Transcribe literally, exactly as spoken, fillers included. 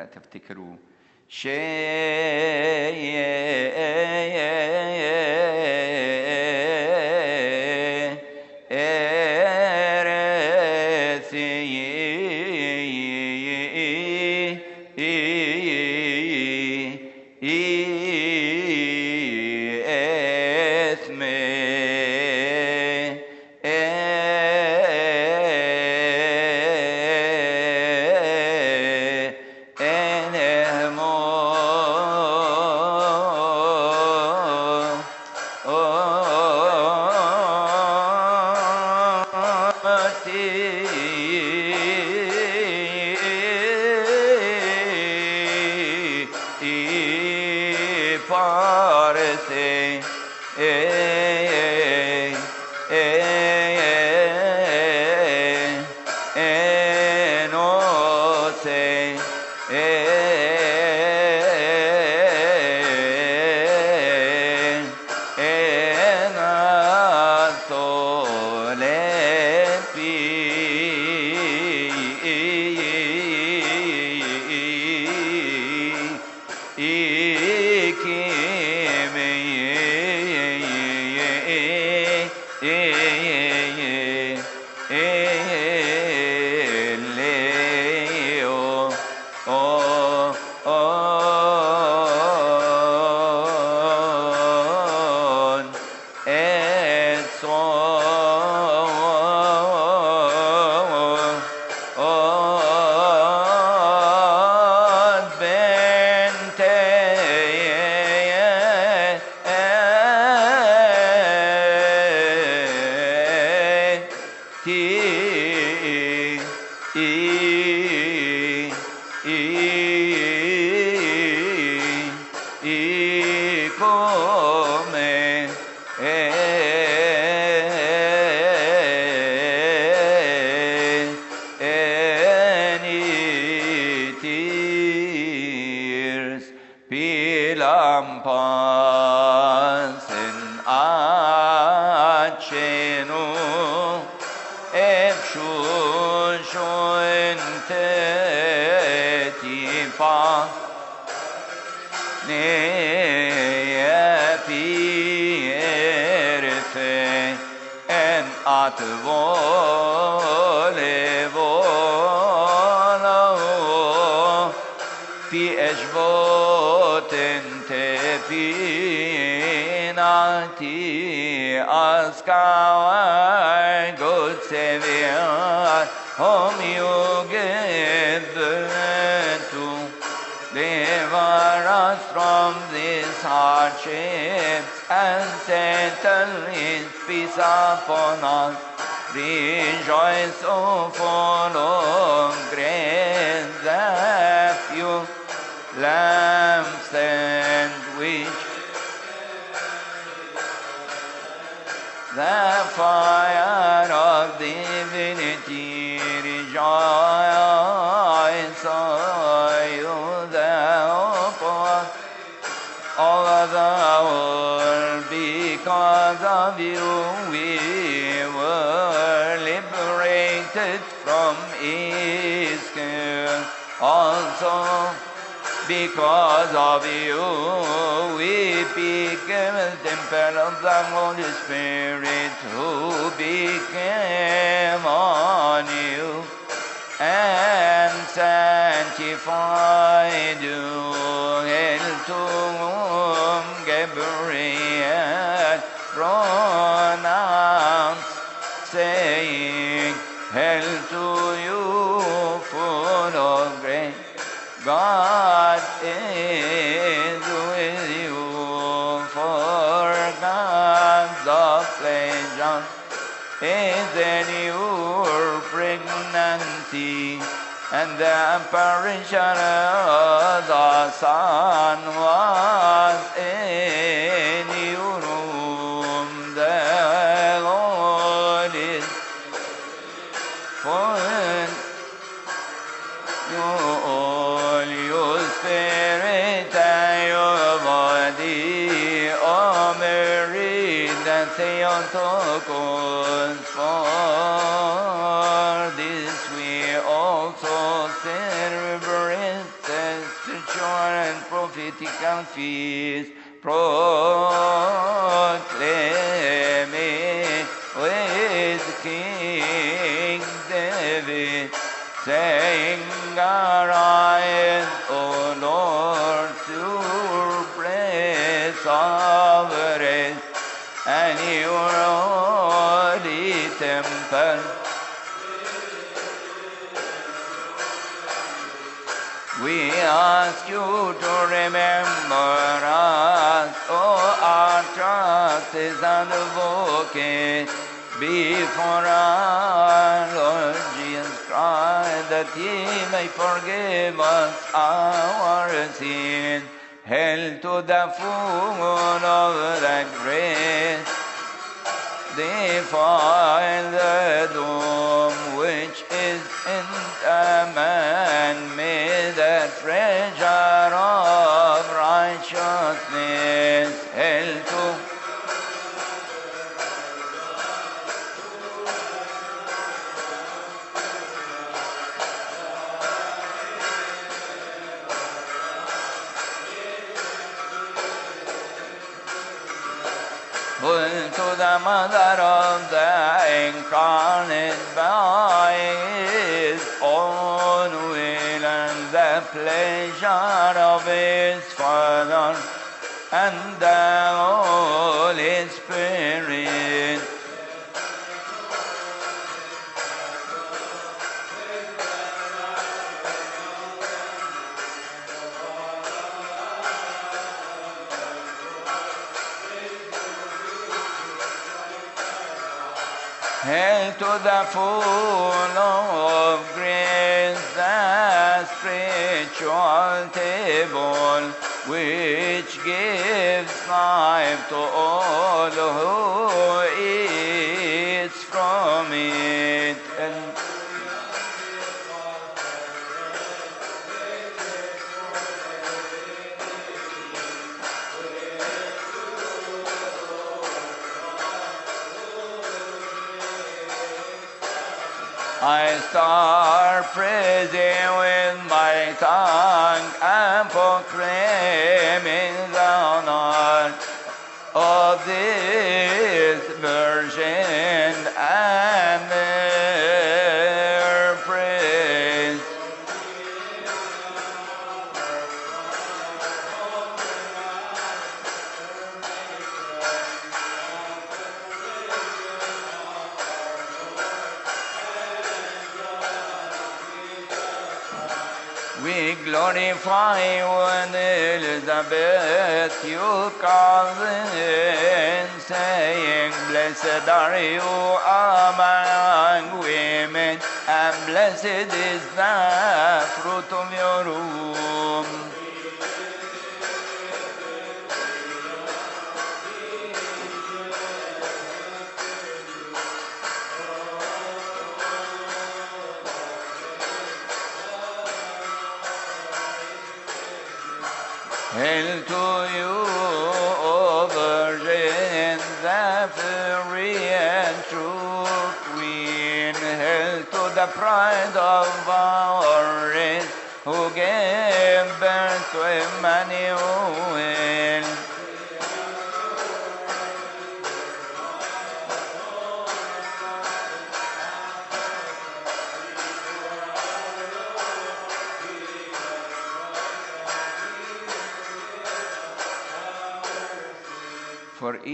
تفتكروا because of you, we became the temple of the Holy Spirit who became on you and sanctified you. Hail to whom Gabriel pronounced, saying, Hail to you, full of grace. God is with you, for God's pleasure is in your pregnancy, and the apparition of the Son was in your womb. The Lord is for you. Spirit and your body, O Mary, that Theotokos, for this we also celebrate prophetical feast, proclaiming with King David, saying, Arise, O Lord, to praise sovereign, and your holy temple. We ask you to remember us, O our justice and advocate, before our Lord Jesus Christ, that he may forgive us our sins. Hail to the full of the grace, defile the doom which is in the man, may the treasure of righteousness. Hail to to the mother of the incarnate by his own will and the pleasure of his Father and the Holy Spirit. Hail to the full of grace, the spiritual table, which gives life to all who eat from it. And I start praising with my tongue and proclaiming the honor of this virgin and their praise. We glorify you and Elizabeth, your cousin, saying, Blessed are you among women, and blessed is the fruit of your womb. Hail to you, O Virgin, the free and true Queen. Hail to the pride of our race, who gave birth to Emmanuel. For